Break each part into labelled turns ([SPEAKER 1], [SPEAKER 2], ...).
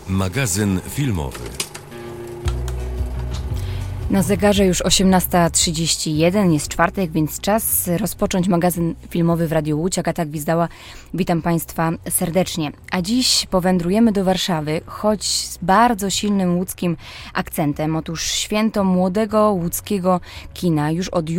[SPEAKER 1] Magazyn filmowy.
[SPEAKER 2] Na zegarze już 18:31, jest czwartek, więc czas rozpocząć magazyn filmowy w Radiu Łódź. Agata Gwizdała, witam Państwa serdecznie. A dziś powędrujemy do Warszawy, choć z bardzo silnym łódzkim akcentem. Otóż święto młodego łódzkiego kina. Już od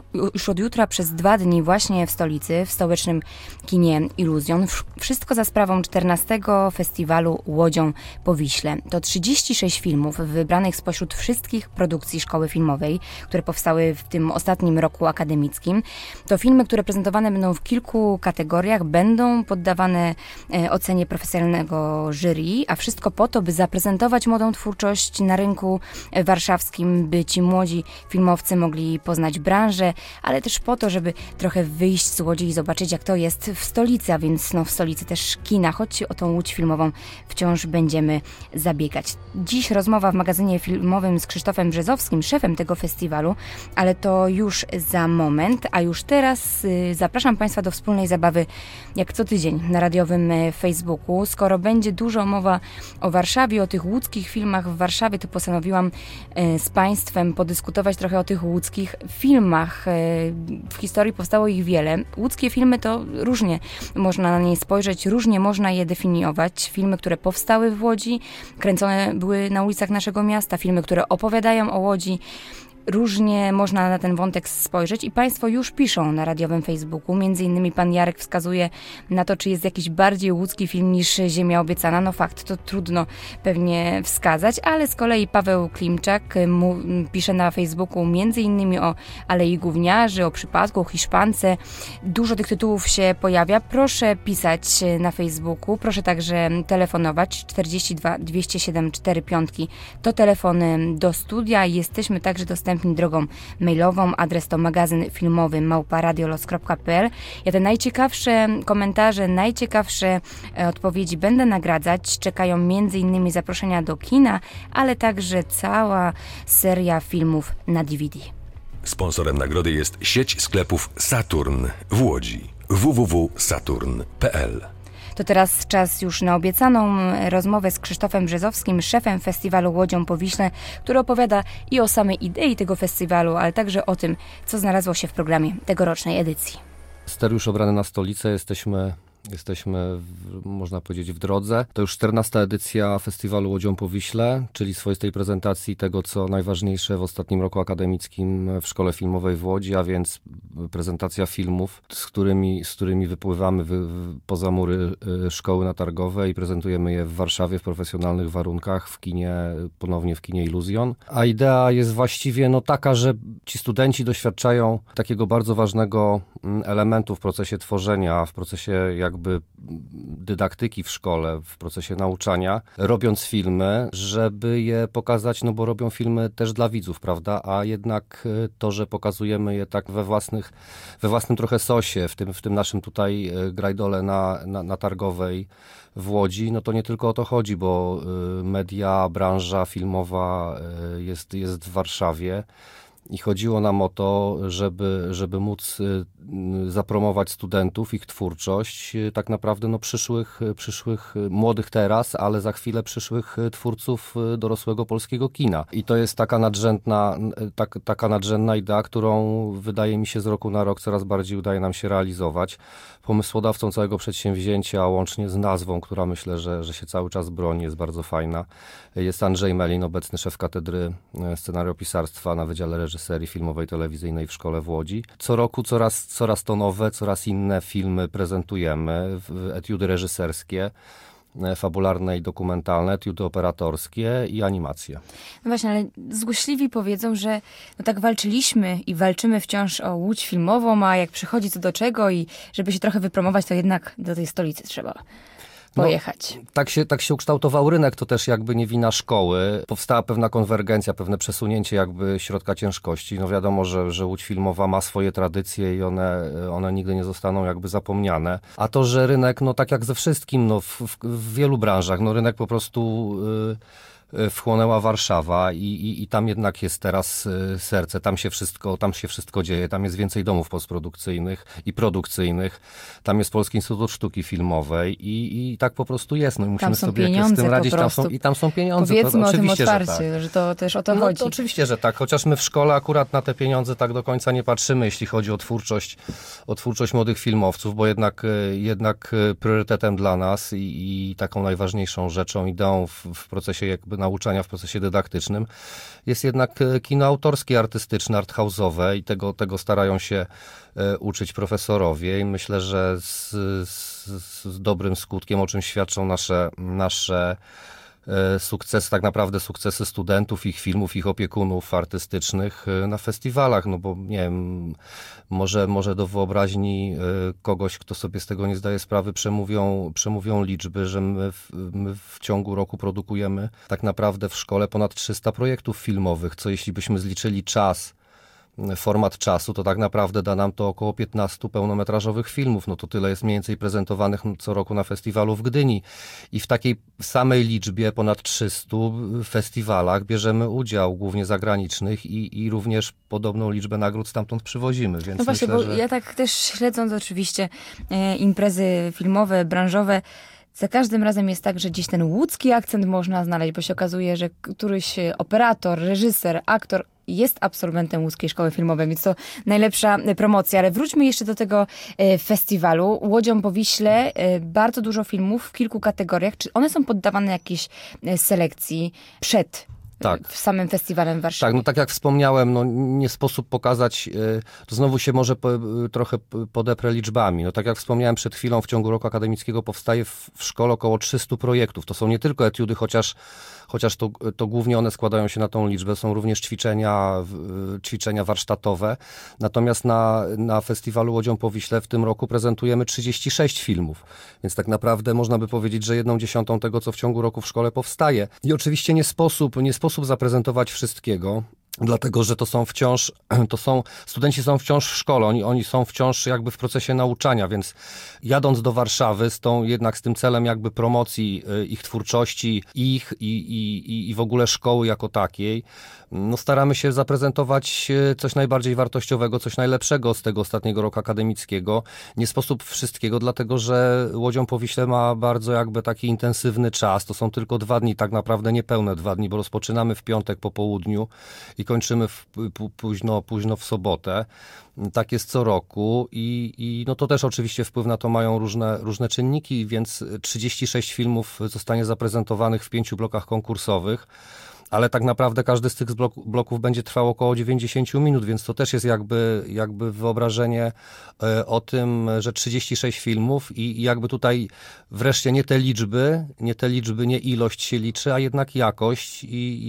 [SPEAKER 2] jutra przez 2 dni właśnie w stolicy, w stołecznym kinie Iluzjon. Wszystko za sprawą 14. festiwalu Łodzią po Wiśle. To 36 filmów wybranych spośród wszystkich produkcji Szkoły Filmowej, które powstały w tym ostatnim roku akademickim. To filmy, które prezentowane będą w kilku kategoriach, będą poddawane ocenie profesjonalnego jury, a wszystko po to, by zaprezentować młodą twórczość na rynku warszawskim, by ci młodzi filmowcy mogli poznać branżę, ale też po to, żeby trochę wyjść z Łodzi i zobaczyć, jak to jest w stolicy, a więc w stolicy też kina, choć o tą Łódź filmową wciąż będziemy zabiegać. Dziś rozmowa w magazynie filmowym z Krzysztofem Brzezowskim, szefem tego festiwalu, ale to już za moment, a już teraz zapraszam Państwa do wspólnej zabawy, jak co tydzień na radiowym Facebooku. Skoro będzie dużo mowa o Warszawie, o tych łódzkich filmach w Warszawie, to postanowiłam z Państwem podyskutować trochę o tych łódzkich filmach. W historii powstało ich wiele. Łódzkie filmy to różnie można na nie spojrzeć, różnie można je definiować. Filmy, które powstały w Łodzi, kręcone były na ulicach naszego miasta, filmy, które opowiadają o Łodzi. Różnie można na ten wątek spojrzeć i Państwo już piszą na radiowym Facebooku. Między innymi pan Jarek wskazuje na to, czy jest jakiś bardziej łódzki film niż Ziemia Obiecana. No fakt, to trudno pewnie wskazać, ale z kolei Paweł Klimczak pisze na Facebooku między innymi o Alei Gówniarzy, o Przypadku, o Hiszpance. Dużo tych tytułów się pojawia. Proszę pisać na Facebooku, proszę także telefonować 42 207 45 to telefon do studia. Jesteśmy także dostępni drogą mailową. Adres to magazynfilmowy@radiolos.pl. Ja te najciekawsze komentarze, najciekawsze odpowiedzi będę nagradzać. Czekają m.in. zaproszenia do kina, ale także cała seria filmów na DVD.
[SPEAKER 1] Sponsorem nagrody jest sieć sklepów Saturn w Łodzi. www.saturn.pl.
[SPEAKER 2] To teraz czas już na obiecaną rozmowę z Krzysztofem Brzezowskim, szefem festiwalu Łodzią po Wiśle, który opowiada i o samej idei tego festiwalu, ale także o tym, co znalazło się w programie tegorocznej edycji.
[SPEAKER 3] Ster już obrany na stolicę, jesteśmy, można powiedzieć, w drodze. To już 14. edycja festiwalu Łodzią po Wiśle, czyli swoistej prezentacji tego, co najważniejsze w ostatnim roku akademickim w Szkole Filmowej w Łodzi, a więc prezentacja filmów, z którymi wypływamy poza mury szkoły na Targowej i prezentujemy je w Warszawie w profesjonalnych warunkach, ponownie w kinie Iluzjon. A idea jest właściwie taka, że ci studenci doświadczają takiego bardzo ważnego elementu w procesie tworzenia, w procesie jakby dydaktyki w szkole, w procesie nauczania, robiąc filmy, żeby je pokazać, bo robią filmy też dla widzów, prawda, a jednak to, że pokazujemy je tak we własnym trochę sosie, w tym naszym tutaj grajdole na Targowej w Łodzi, to nie tylko o to chodzi, bo media, branża filmowa jest w Warszawie. I chodziło nam o to, żeby móc zapromować studentów, ich twórczość, tak naprawdę przyszłych młodych teraz, ale za chwilę przyszłych twórców dorosłego polskiego kina. I to jest taka nadrzędna idea, którą wydaje mi się z roku na rok coraz bardziej udaje nam się realizować. Pomysłodawcą całego przedsięwzięcia, łącznie z nazwą, która myślę, że się cały czas broni, jest bardzo fajna, jest Andrzej Melin, obecny szef katedry scenariopisarstwa na Wydziale Reżyserii Filmowej, Telewizyjnej w Szkole w Łodzi. Co roku coraz to nowe, coraz inne filmy prezentujemy, etiudy reżyserskie, fabularne i dokumentalne, etiudy operatorskie i animacje.
[SPEAKER 2] No właśnie, ale złośliwi powiedzą, że tak walczyliśmy i walczymy wciąż o Łódź filmową, a jak przychodzi co do czego i żeby się trochę wypromować, to jednak do tej stolicy trzeba pojechać.
[SPEAKER 3] Tak się ukształtował rynek, to też jakby nie wina szkoły. Powstała pewna konwergencja, pewne przesunięcie jakby środka ciężkości. Wiadomo, że Łódź filmowa ma swoje tradycje i one nigdy nie zostaną jakby zapomniane. A to, że rynek, tak jak ze wszystkim, w wielu branżach, rynek po prostu wchłonęła Warszawa i tam jednak jest teraz serce, tam się wszystko dzieje, tam jest więcej domów postprodukcyjnych i produkcyjnych, tam jest Polski Instytut Sztuki Filmowej i tak po prostu jest. No i musimy sobie jakoś z tym radzić. Tam są pieniądze.
[SPEAKER 2] Powiedzmy o tym otwarcie,
[SPEAKER 3] tak.
[SPEAKER 2] że to też o to chodzi.
[SPEAKER 3] To oczywiście, że tak, chociaż my w szkole akurat na te pieniądze tak do końca nie patrzymy, jeśli chodzi o twórczość młodych filmowców, bo jednak priorytetem dla nas i taką najważniejszą rzeczą, ideą w procesie jakby nauczania, w procesie dydaktycznym jest jednak kino autorskie, artystyczne, arthouse'owe i tego starają się uczyć profesorowie i myślę, że z dobrym skutkiem, o czym świadczą nasze sukcesy, tak naprawdę sukcesy studentów, ich filmów, ich opiekunów artystycznych na festiwalach, no bo nie wiem, może do wyobraźni kogoś, kto sobie z tego nie zdaje sprawy, przemówią liczby, że my w ciągu roku produkujemy tak naprawdę w szkole ponad 300 projektów filmowych, co jeśli byśmy zliczyli format czasu, to tak naprawdę da nam to około 15 pełnometrażowych filmów. No to tyle jest mniej więcej prezentowanych co roku na festiwalu w Gdyni. I w takiej samej liczbie, ponad 300 festiwalach bierzemy udział, głównie zagranicznych i również podobną liczbę nagród stamtąd przywozimy. Więc
[SPEAKER 2] no właśnie,
[SPEAKER 3] myślę,
[SPEAKER 2] bo ja tak też śledząc oczywiście imprezy filmowe, branżowe, za każdym razem jest tak, że gdzieś ten łódzki akcent można znaleźć, bo się okazuje, że któryś operator, reżyser, aktor jest absolwentem Łódzkiej Szkoły Filmowej, więc to najlepsza promocja. Ale wróćmy jeszcze do tego festiwalu. Łodzią po Wiśle, bardzo dużo filmów w kilku kategoriach. Czy one są poddawane jakiejś selekcji przed w samym festiwalem w Warszawie?
[SPEAKER 3] Tak, no tak jak wspomniałem, no nie sposób pokazać, to znowu się może trochę podeprę liczbami. No tak jak wspomniałem przed chwilą, w ciągu roku akademickiego powstaje w szkole około 300 projektów. To są nie tylko etiudy, chociaż to głównie one składają się na tą liczbę. Są również ćwiczenia warsztatowe. Natomiast na festiwalu Łodzią po Wiśle w tym roku prezentujemy 36 filmów. Więc tak naprawdę można by powiedzieć, że 1/10 tego, co w ciągu roku w szkole powstaje. I oczywiście nie sposób zaprezentować wszystkiego. Dlatego, że studenci są wciąż w szkole, oni są wciąż jakby w procesie nauczania, więc jadąc do Warszawy jednak z tym celem jakby promocji ich twórczości, i w ogóle szkoły jako takiej, no staramy się zaprezentować coś najbardziej wartościowego, coś najlepszego z tego ostatniego roku akademickiego. Nie sposób wszystkiego, dlatego, że Łodzią po Wiśle ma bardzo jakby taki intensywny czas. To są tylko 2 dni, tak naprawdę niepełne 2 dni, bo rozpoczynamy w piątek po południu i kończymy późno w sobotę. Tak jest co roku i no to też oczywiście wpływ na to mają różne czynniki, więc 36 filmów zostanie zaprezentowanych w 5 blokach konkursowych. Ale tak naprawdę każdy z tych bloków będzie trwał około 90 minut, więc to też jest jakby wyobrażenie o tym, że 36 filmów i jakby tutaj wreszcie nie te liczby, nie ilość się liczy, a jednak jakość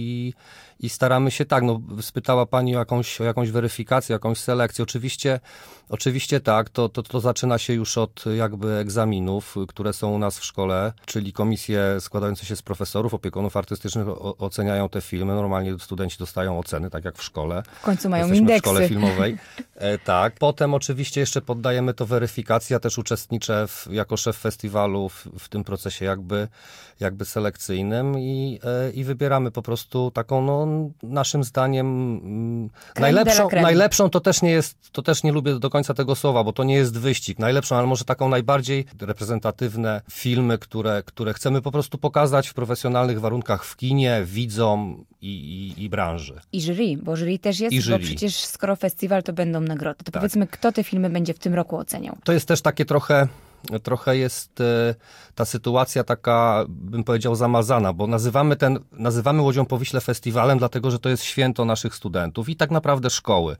[SPEAKER 3] i staramy się tak, no spytała pani o jakąś weryfikację, jakąś selekcję. Oczywiście tak, to zaczyna się już od jakby egzaminów, które są u nas w szkole, czyli komisje składające się z profesorów, opiekunów artystycznych oceniają te filmy. Normalnie studenci dostają oceny, tak jak w szkole.
[SPEAKER 2] W końcu mają
[SPEAKER 3] Jesteśmy
[SPEAKER 2] indeksy.
[SPEAKER 3] w szkole filmowej. Tak. Potem oczywiście jeszcze poddajemy to weryfikacji. Ja też uczestniczę jako szef festiwalu w tym procesie jakby selekcyjnym i wybieramy po prostu taką, no naszym zdaniem najlepszą to też nie lubię do końca tego słowa, bo to nie jest wyścig. Najlepszą, ale może taką najbardziej reprezentatywne filmy, które chcemy po prostu pokazać w profesjonalnych warunkach w kinie, widzom i branży.
[SPEAKER 2] I jury, bo jury też jest, bo przecież skoro festiwal, to będą nagrody. To powiedzmy, kto te filmy będzie w tym roku oceniał?
[SPEAKER 3] To jest też takie trochę jest ta sytuacja taka, bym powiedział, zamazana, bo nazywamy Łodzią po Wiśle festiwalem, dlatego, że to jest święto naszych studentów i tak naprawdę szkoły.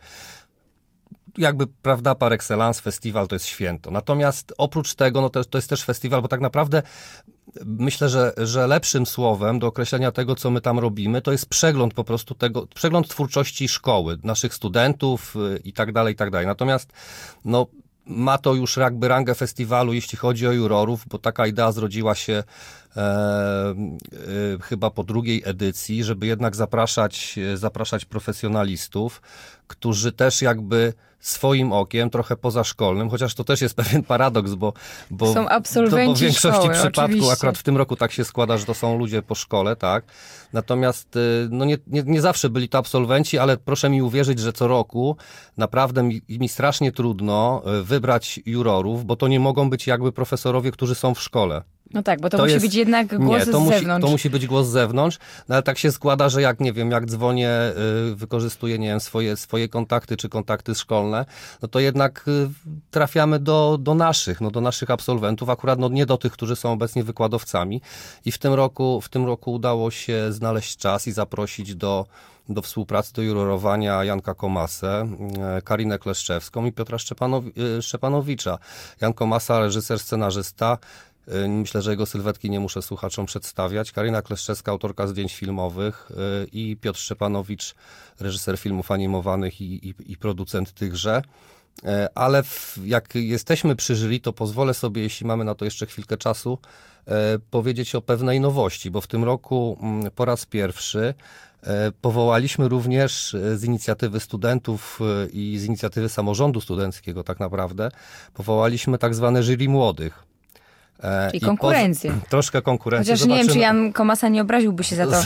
[SPEAKER 3] Jakby, prawda, par excellence festiwal to jest święto. Natomiast oprócz tego, no to jest też festiwal, bo tak naprawdę myślę, że lepszym słowem do określenia tego, co my tam robimy, to jest przegląd po prostu przegląd twórczości szkoły, naszych studentów i tak dalej, i tak dalej. Natomiast, no, ma to już jakby rangę festiwalu, jeśli chodzi o jurorów, bo taka idea zrodziła się chyba po drugiej edycji, żeby jednak zapraszać profesjonalistów, którzy też jakby swoim okiem, trochę pozaszkolnym, chociaż to też jest pewien paradoks, bo
[SPEAKER 2] są absolwenci
[SPEAKER 3] w większości
[SPEAKER 2] szkoły,
[SPEAKER 3] przypadków,
[SPEAKER 2] oczywiście.
[SPEAKER 3] akurat w tym roku tak się składa, że to są ludzie po szkole, tak? Natomiast no nie zawsze byli to absolwenci, ale proszę mi uwierzyć, że co roku naprawdę mi strasznie trudno wybrać jurorów, bo to nie mogą być jakby profesorowie, którzy są w szkole.
[SPEAKER 2] No tak, bo to musi być jednak głos z zewnątrz.
[SPEAKER 3] To musi być głos z zewnątrz, no ale tak się składa, że jak dzwonię, wykorzystuję, swoje kontakty czy kontakty szkolne, no to jednak trafiamy do naszych absolwentów, akurat nie do tych, którzy są obecnie wykładowcami. I w tym roku udało się znaleźć czas i zaprosić do współpracy, do jurorowania Janka Komasę, Karinę Kleszczewską i Piotra Szczepanowicza. Jan Komasa, reżyser, scenarzysta. Myślę, że jego sylwetki nie muszę słuchaczom przedstawiać. Karina Kleszczewska, autorka zdjęć filmowych, i Piotr Szczepanowicz, reżyser filmów animowanych i producent tychże. Ale jak jesteśmy przy jury, to pozwolę sobie, jeśli mamy na to jeszcze chwilkę czasu, powiedzieć o pewnej nowości, bo w tym roku po raz pierwszy powołaliśmy również z inicjatywy studentów i z inicjatywy samorządu studenckiego tak naprawdę, powołaliśmy tak zwane jury młodych.
[SPEAKER 2] Czyli konkurencję.
[SPEAKER 3] Troszkę konkurencję.
[SPEAKER 2] Chociaż nie wiem, czy Jan Komasa nie obraziłby się za to.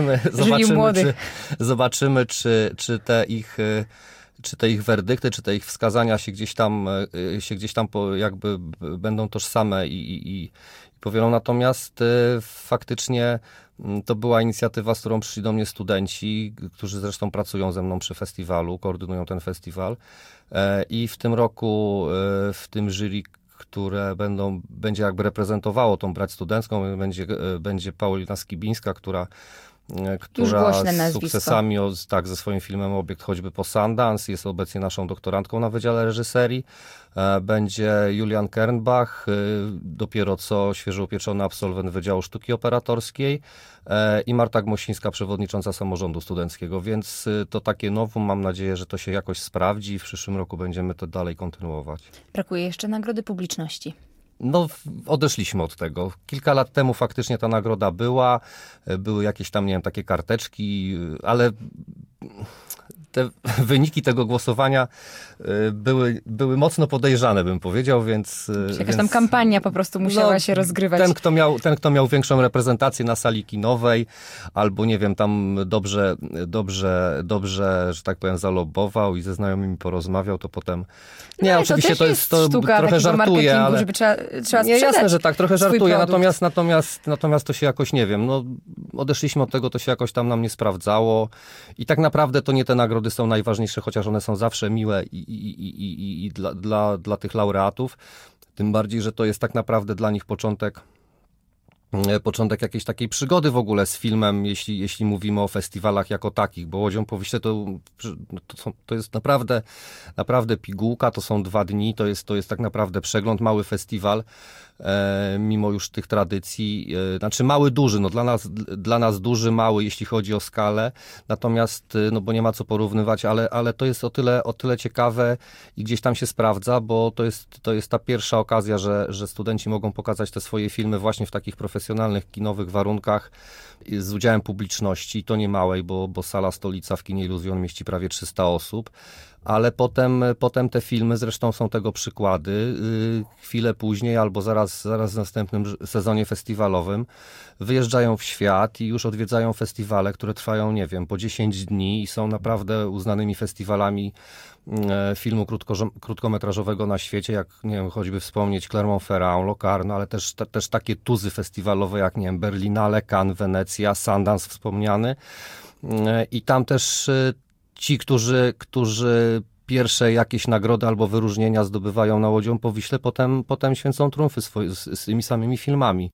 [SPEAKER 3] Zobaczymy, czy te ich werdykty, czy te ich wskazania się gdzieś tam jakby będą tożsame i powielą. Natomiast faktycznie to była inicjatywa, z którą przyszli do mnie studenci, którzy zresztą pracują ze mną przy festiwalu, koordynują ten festiwal. I w tym roku w tym jury, które będzie jakby reprezentowało tą brać studencką, będzie Paulina Skibińska, która z sukcesami ze swoim filmem Obiekt choćby po Sundance, jest obecnie naszą doktorantką na Wydziale Reżyserii. Będzie Julian Kernbach, dopiero co świeżo upieczony absolwent Wydziału Sztuki Operatorskiej, i Marta Gmosińska, przewodnicząca samorządu studenckiego, więc to takie nowum, mam nadzieję, że to się jakoś sprawdzi i w przyszłym roku będziemy to dalej kontynuować.
[SPEAKER 2] Brakuje jeszcze nagrody publiczności.
[SPEAKER 3] No, odeszliśmy od tego. Kilka lat temu faktycznie ta nagroda były jakieś tam, nie wiem, takie karteczki, ale te wyniki tego głosowania były mocno podejrzane, bym powiedział, więc...
[SPEAKER 2] Jakaś tam kampania po prostu musiała się rozgrywać.
[SPEAKER 3] Ten, kto miał większą reprezentację na sali kinowej, albo nie wiem, tam dobrze, że tak powiem, zalobował i ze znajomymi porozmawiał, to potem... Nie, oczywiście to jest trochę żartuję, ale...
[SPEAKER 2] żeby trzeba
[SPEAKER 3] nie, jasne, że tak, trochę żartuję, natomiast to się jakoś, nie wiem, odeszliśmy od tego, to się jakoś tam nam nie sprawdzało i tak naprawdę to nie te nagrody są najważniejsze, chociaż one są zawsze miłe i dla tych laureatów, tym bardziej, że to jest tak naprawdę dla nich początek jakiejś takiej przygody w ogóle z filmem, jeśli mówimy o festiwalach jako takich, bo Łodzią po Wiśle to jest naprawdę pigułka, to są 2 dni, to jest tak naprawdę przegląd, mały festiwal, mimo już tych tradycji, znaczy mały, duży, dla nas duży, mały, jeśli chodzi o skalę, natomiast, bo nie ma co porównywać, ale to jest o tyle ciekawe i gdzieś tam się sprawdza, bo to jest ta pierwsza okazja, że studenci mogą pokazać te swoje filmy właśnie w takich profesjonalnych, kinowych warunkach z udziałem publiczności, to nie małej, bo sala Stolica w kinie Iluzjon mieści prawie 300 osób. Ale potem te filmy, zresztą są tego przykłady, chwilę później albo zaraz w następnym sezonie festiwalowym wyjeżdżają w świat i już odwiedzają festiwale, które trwają, nie wiem, po 10 dni i są naprawdę uznanymi festiwalami filmu krótkometrażowego na świecie, jak, nie wiem, choćby wspomnieć Clermont-Ferrand, Locarno, ale też takie tuzy festiwalowe jak, nie wiem, Berlinale, Cannes, Wenecja, Sundance wspomniany. I tam też ci, którzy pierwsze jakieś nagrody albo wyróżnienia zdobywają na Łodzią po Wiśle, potem święcą triumfy z tymi samymi filmami.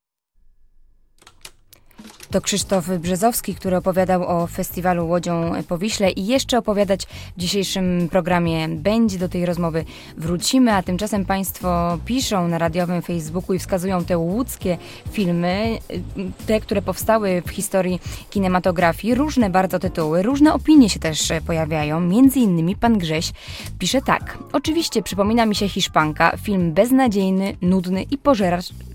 [SPEAKER 2] To Krzysztof Brzezowski, który opowiadał o festiwalu Łodzią po Wiśle i jeszcze opowiadać w dzisiejszym programie będzie. Do tej rozmowy wrócimy, a tymczasem Państwo piszą na radiowym Facebooku i wskazują te łódzkie filmy, te, które powstały w historii kinematografii. Różne bardzo tytuły, różne opinie się też pojawiają. Między innymi pan Grześ pisze tak. Oczywiście przypomina mi się Hiszpanka, film beznadziejny, nudny i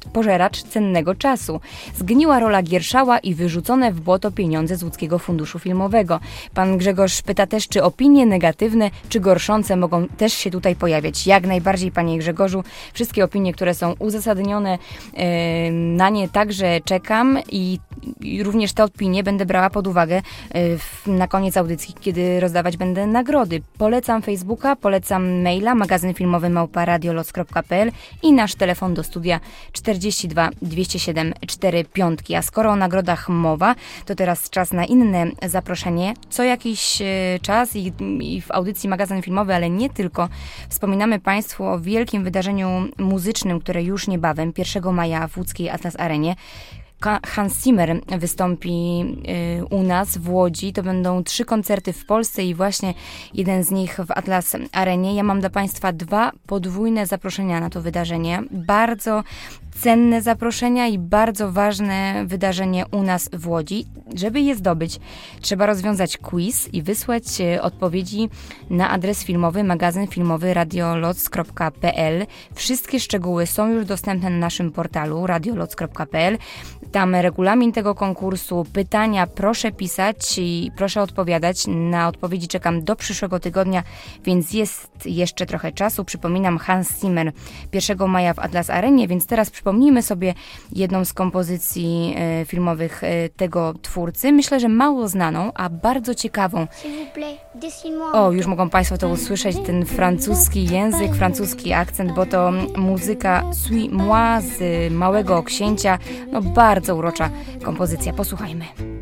[SPEAKER 2] pożeracz cennego czasu. Zgniła rola Gierszała i wyrzucone w błoto pieniądze z Łódzkiego Funduszu Filmowego. Pan Grzegorz pyta też, czy opinie negatywne, czy gorszące mogą też się tutaj pojawiać. Jak najbardziej, panie Grzegorzu. Wszystkie opinie, które są uzasadnione, na nie także czekam i również te opinie będę brała pod uwagę na koniec audycji, kiedy rozdawać będę nagrody. Polecam Facebooka, polecam maila magazynfilmowy@radioloc.pl i nasz telefon do studia 42 207 45. A skoro o nagrodach mowa, to teraz czas na inne zaproszenie. Co jakiś czas i w audycji Magazyn Filmowy, ale nie tylko, wspominamy Państwu o wielkim wydarzeniu muzycznym, które już niebawem, 1 maja w łódzkiej Atlas Arenie. Hans Zimmer wystąpi u nas w Łodzi. To będą 3 koncerty w Polsce i właśnie jeden z nich w Atlas Arenie. Ja mam dla Państwa 2 podwójne zaproszenia na to wydarzenie. Bardzo cenne zaproszenia i bardzo ważne wydarzenie u nas w Łodzi. Żeby je zdobyć, trzeba rozwiązać quiz i wysłać odpowiedzi na adres filmowy magazynfilmowy.radioloc.pl. Wszystkie szczegóły są już dostępne na naszym portalu radioloc.pl. Tam regulamin tego konkursu, pytania proszę pisać i proszę odpowiadać. Na odpowiedzi czekam do przyszłego tygodnia, więc jest jeszcze trochę czasu. Przypominam, Hans Zimmer 1 maja w Atlas Arenie, więc teraz przypomnijmy sobie jedną z kompozycji filmowych tego twórcy. Myślę, że mało znaną, a bardzo ciekawą. O, już mogą Państwo to usłyszeć, ten francuski język, francuski akcent, bo to muzyka Suis moi z Małego Księcia. No bardzo urocza kompozycja. Posłuchajmy.